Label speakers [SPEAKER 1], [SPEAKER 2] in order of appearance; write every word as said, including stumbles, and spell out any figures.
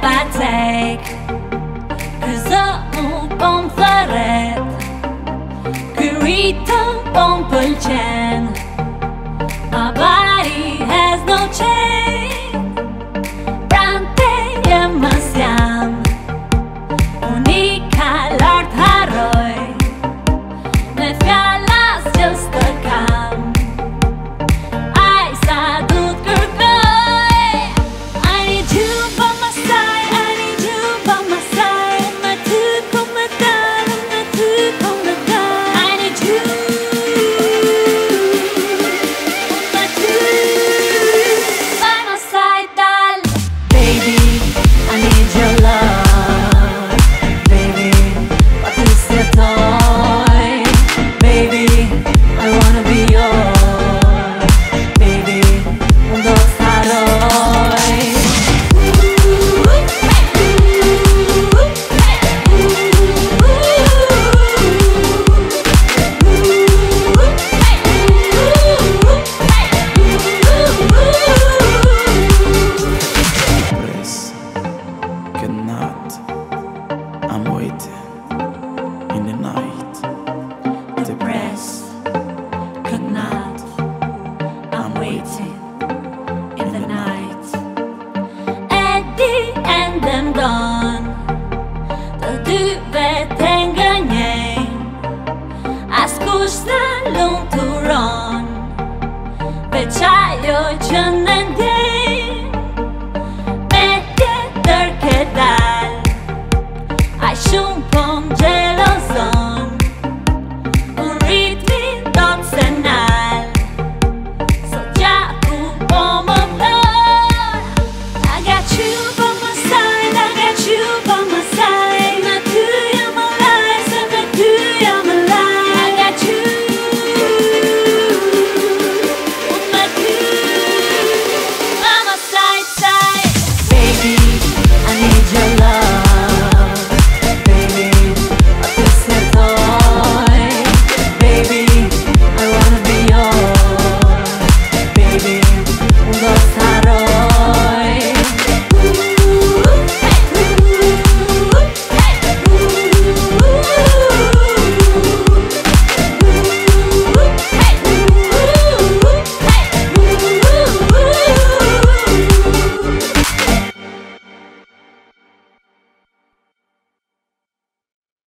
[SPEAKER 1] patek Këzë mu pom thëret Ky ritëm pom pëlqen My body has no chain Prante jem mës jam Unë i ka lart harroj Me fjallas gjës të kam Aj sa du t'kërkoj I need you by my side I need you by my side Me ty kom me dal Me ty kom me dal I need you Me ty by my side dal Baby, I need your love Baby, pa ty s'jetoj Baby, I wanna be yours Baby, unë do t'harroj
[SPEAKER 2] Press, cannot. I'm waiting in the night. The
[SPEAKER 1] Press, could not I'm waiting in the night At the end I'm gone Të dyve të ngënjejnë Askush të lumturon Veç ajo që në